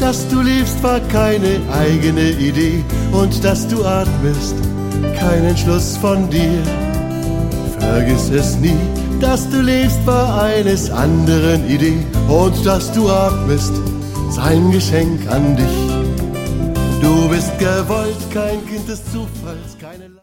Dass du liebst, war keine eigene Idee. Und dass du atmest, kein Entschluss von dir. Vergiss es nie, dass du lebst, war eines anderen Idee. Und dass du atmest, sein Geschenk an dich. Du bist gewollt, kein Kind des Zufalls, keine